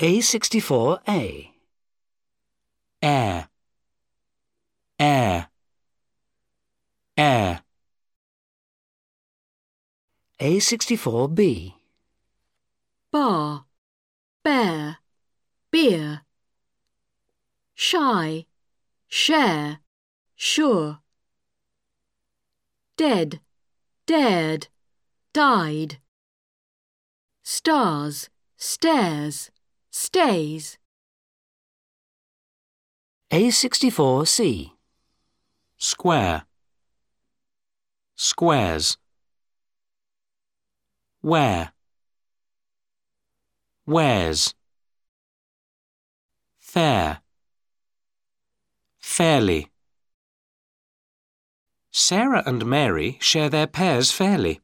A64A. Air, air, air. A64B. Bar, bear, beer. Shy, share, sure. Dead, dared, died. Stars, stairs, stays. A64C. Square, squares. Where, wears. Fair, fairly. Sarah and Mary share their pears fairly.